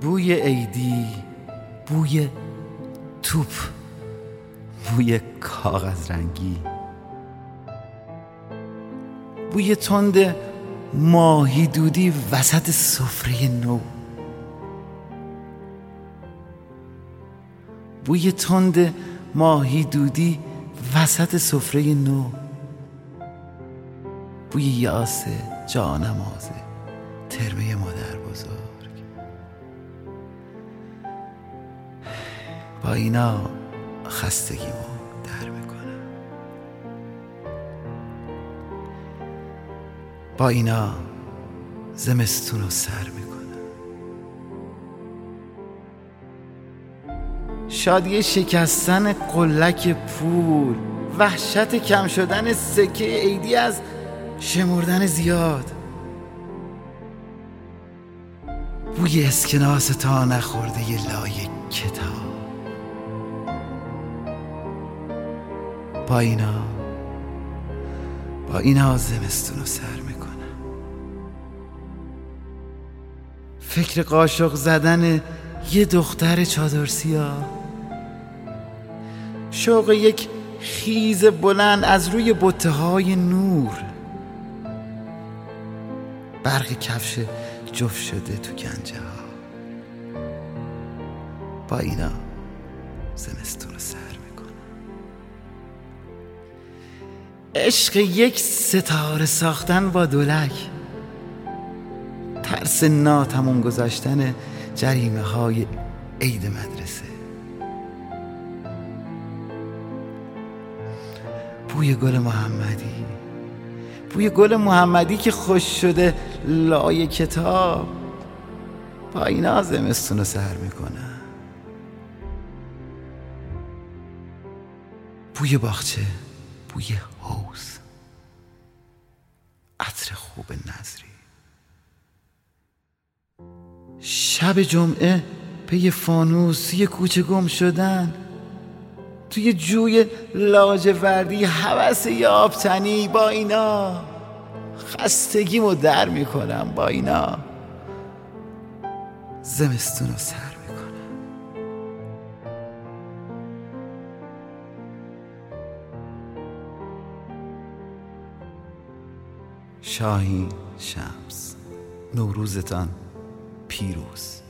بوی عیدی، بوی توپ، بوی کاغذ رنگی، بوی تند ماهی دودی وسط سفره نو، بوی تند ماهی دودی وسط سفره نو، بوی یاس جانماز ترمه مادر بزرگ. با اینا خستگیمو در میکنم، با اینا زمستونو سر میکنم. شادی شکستن قلک پول، وحشت کم شدن سکه عیدی از شمردن زیاد، بوی اسکناس تا نخورده ی لای کتاب. با اینا زمستونو سر میکنم. فکر قاشق زدن یه دختر چادر سیاه، شوق یک خیز بلند از روی بته های نور، برق کفش جفت شده تو گنجه ها. با اینا زمستونو سر میکنم. عشق یک ستاره ساختن با دولک، ترس ناتمام گذاشتن جریمه های عید مدرسه، بوی گل محمدی، بوی گل محمدی که خوش شده لای کتاب. با اینا زمستونو سر میکنم. بوی باغچه، بوی حوض، عطر خوب نظری، شب جمعه پی فانوسی کوچه گم شدن، توی جوی لاجوردی هوس یابتنی. با اینا خستگیمو در میکنم. با اینا زمستونو سر میکنم. شاهین شمس، نوروزتان پیروز.